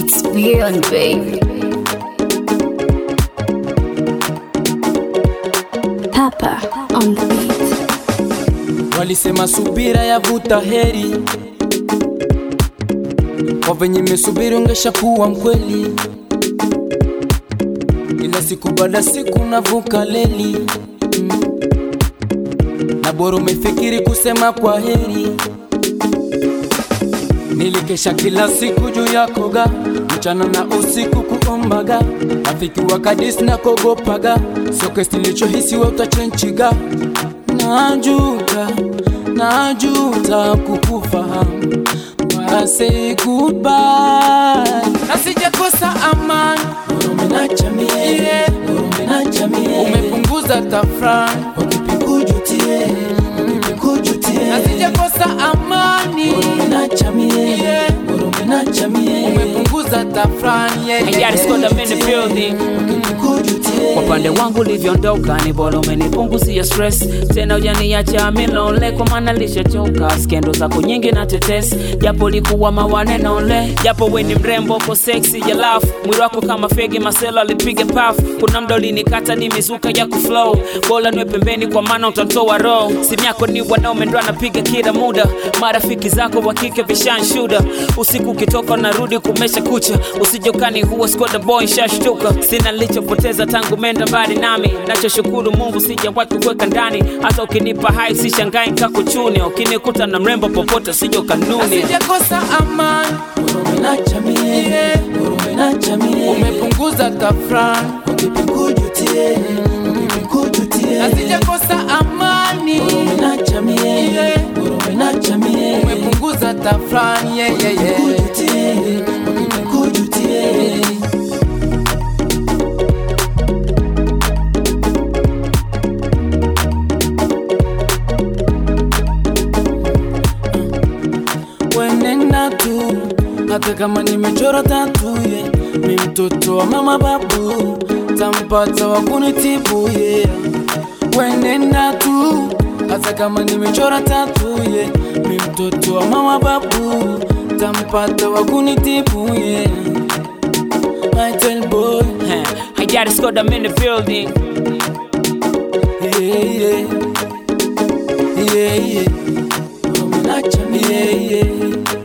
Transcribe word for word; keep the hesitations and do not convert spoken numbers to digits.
It's beyond, baby. Papa on the beat. Walisema subira yavuta heri, kwa venye mesubiri ungesha kuwa mkweli. Ila siku baada siku navuka leli, mm. Na bora umefikiri kusema kwa heri. Nilikesha kila siku juu yako ga, mchana na usiku kuombaga, rafiki wakadisi na kogopaga, soke stilicho hisi we utachenchiga. Najuta, najuta kukufahamu, I say goodbye. Nasija kosa amani, umenacha mie, umenacha mie. Umepunguza tafrani, ukipikujutie, ukipikujutie. Nasija kosa amani, umenacha mie, umenacha mie. Umepunguza tafrani, yeah, yeah. I got squad up in the building. Kwa pande wangu ulivyoondoka ni bora umenipunguzia stress. Tena hujaniacha mimi lonely kwa maana nishachoka. Skendo zako nyingi na tetesi, japo likuwa mawane nole. Japo wewe ni mrembo uko sexy ya love, mwili wako kama fegi masela alipiga puff. Kuna mda ulinikata ni mizuka ya kuflow, bora niwe pembeni kwa maana utatoa roho. Simu yako ni wanaume ndo anapiga kila muda, marafiki zako wa kike vishanshuda. Usiku ukitoka narudi kumesha kucha, usijokani huwa squad boy shashtuka. Sina nilichopoteza tangu menda mbali nami, nachoshukuru Mungu sijawahi kuweka ndani. Hata ukinipa hai sishangai nikakuchune, ukinikuta na mrembo popote sijo kanuni. Sijakosa amani, umenacha mie, umenacha mie. Umepunguza tafrani, ukipikujutie, ukipikujutie. Sijakosa amani, umenacha mie, umenacha mie. Umepunguza tafrani, yeah, yeah, yeah. Ukipikujutie, ukipikujutie. Wenenda tu, hata kama nimechora tatu, yeah. Mi mtoto wa mama babu, tampata wa kunitibu, yeah. Wenenda tu, hata kama nimechora tatu, yeah. Mi mtoto wa mama babu, tampata wa kunitibu, yeah. My tell boy, I got squad up in the building. yeah, yeah, yeah, yeah. Umenacha mie, yeah, yeah.